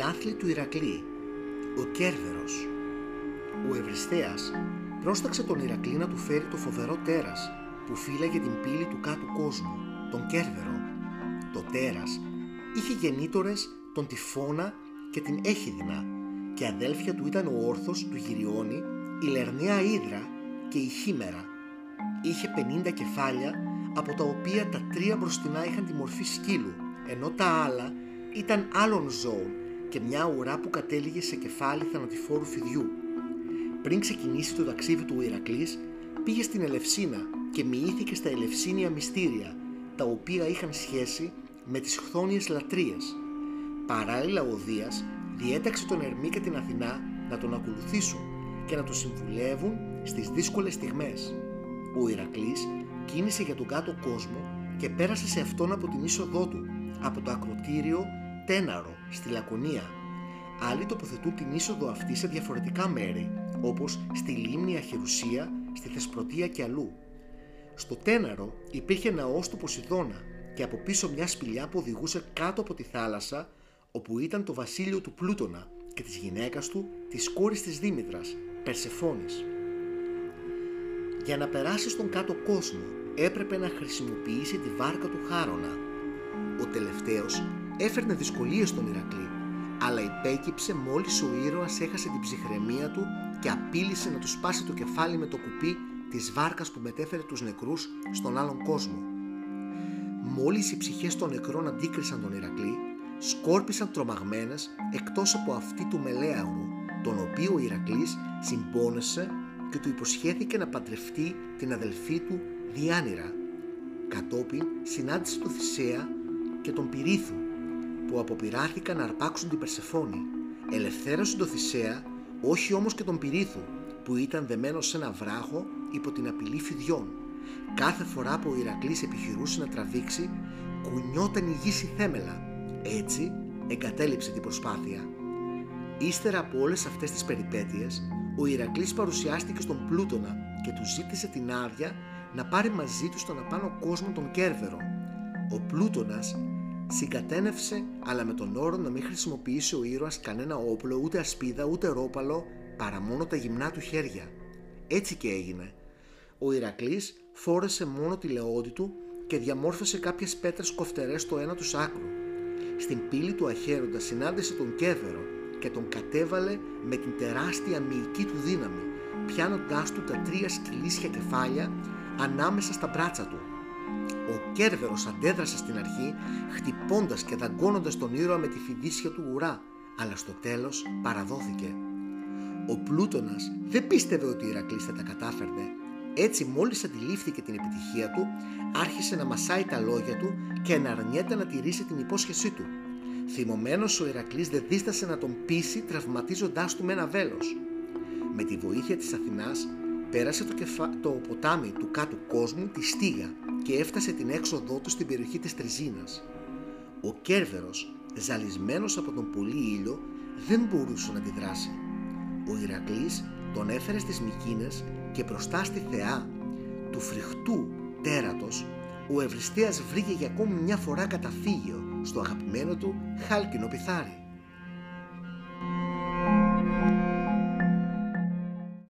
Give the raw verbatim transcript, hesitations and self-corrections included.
Οι άθλοι του Ηρακλή. Ο Κέρβερος. Ο Ευρυσθέας πρόσταξε τον Ηρακλή να του φέρει το φοβερό τέρας που φύλαγε την πύλη του κάτω κόσμου, τον Κέρβερο. Το τέρας είχε γεννήτορες τον Τυφώνα και την Έχιδνα και αδέλφια του ήταν ο Όρθος του Γυριώνη, η Λερναία Ύδρα και η Χήμερα. Είχε πενήντα κεφάλια, από τα οποία τα τρία μπροστινά είχαν τη μορφή σκύλου, ενώ τα άλλα ήταν άλλων ζώων και μια ουρά που κατέληγε σε κεφάλι θανατηφόρου φιδιού. Πριν ξεκινήσει το ταξίδι του ο Ηρακλής, πήγε στην Ελευσίνα και μοιήθηκε στα ελευσίνια μυστήρια, τα οποία είχαν σχέση με τις χθόνιες λατρείες. Παράλληλα ο Δίας διέταξε τον Ερμή και την Αθηνά να τον ακολουθήσουν και να τον συμβουλεύουν στις δύσκολες στιγμές. Ο Ηρακλής κίνησε για τον κάτω κόσμο και πέρασε σε αυτόν από την είσοδό του, από το ακροτήριο Τέναρο στη Λακωνία. Άλλοι τοποθετούν την είσοδο αυτή σε διαφορετικά μέρη, όπως στη λίμνη Αχερουσία, στη Θεσπρωτεία και αλλού. Στο Τέναρο υπήρχε ναός του Ποσειδώνα και από πίσω μια σπηλιά που οδηγούσε κάτω από τη θάλασσα, όπου ήταν το βασίλειο του Πλούτονα και της γυναίκας του, της κόρης της Δήμητρας, Περσεφόνης. Για να περάσει στον κάτω κόσμο έπρεπε να χρησιμοποιήσει τη βάρκα του Χάρονα. Ο τελευταίος έφερνε δυσκολίες στον Ηρακλή, αλλά υπέκυψε μόλις ο ήρωας έχασε την ψυχραιμία του και απείλησε να του σπάσει το κεφάλι με το κουπί της βάρκας που μετέφερε τους νεκρούς στον άλλον κόσμο. Μόλις οι ψυχές των νεκρών αντίκρισαν τον Ηρακλή, σκόρπισαν τρομαγμένες εκτός από αυτή του Μελέαγρου, τον οποίο ο Ηρακλής συμπόνεσε και του υποσχέθηκε να παντρευτεί την αδελφή του Διάνυρα. Κατόπιν συνάντησε τον Θησέα και τον Πυρίθου, που αποπειράθηκαν να αρπάξουν την Περσεφόνη. Ελευθέρωσαν τον Θησέα, όχι όμως και τον Πυρίθου, που ήταν δεμένος σε ένα βράχο υπό την απειλή φιδιών. Κάθε φορά που ο Ηρακλής επιχειρούσε να τραβήξει, κουνιόταν η γη στη θέμελα. Έτσι εγκατέλειψε την προσπάθεια. Ύστερα από όλες αυτές τις περιπέτειες, ο Ηρακλής παρουσιάστηκε στον Πλούτονα και του ζήτησε την άδεια να πάρει μαζί του στον απάνω κόσμο τον Κέρβερο. Ο Πλούτονας συγκατένευσε, αλλά με τον όρο να μην χρησιμοποιήσει ο ήρωας κανένα όπλο, ούτε ασπίδα, ούτε ρόπαλο, παρά μόνο τα γυμνά του χέρια. Έτσι και έγινε. Ο Ηρακλής φόρεσε μόνο τη λεόντη του και διαμόρφωσε κάποιες πέτρες κοφτερές στο ένα τους άκρο. Στην πύλη του Αχέροντα συνάντησε τον Κέρβερο και τον κατέβαλε με την τεράστια μυϊκή του δύναμη, πιάνοντάς του τα τρία σκυλίσια κεφάλια ανάμεσα στα μπράτσα του. Ο Κέρβερος αντέδρασε στην αρχή, χτυπώντας και δαγκώνοντας τον ήρωα με τη φιδίσια του ουρά, αλλά στο τέλος παραδόθηκε. Ο Πλούτονας δεν πίστευε ότι ο Ηρακλής θα τα κατάφερνε. Έτσι, μόλις αντιλήφθηκε την επιτυχία του, άρχισε να μασάει τα λόγια του και να αρνιέται να τηρήσει την υπόσχεσή του. Θυμωμένος ο Ηρακλής δεν δίστασε να τον πείσει, τραυματίζοντάς του με ένα βέλος. Με τη βοήθεια της Αθηνάς πέρασε το, κεφα... το ποτάμι του κάτω κόσμου, τη Στίγα, και έφτασε την έξοδό του στην περιοχή της Τριζίνας. Ο Κέρβερος, ζαλισμένος από τον πολύ ήλιο, δεν μπορούσε να αντιδράσει. Ο Ηρακλής τον έφερε στις Μικίνες και μπροστά στη θεά του φρικτού τέρατος, ο Ευρυσθέας βρήκε για ακόμη μια φορά καταφύγιο στο αγαπημένο του χάλκινο πιθάρι.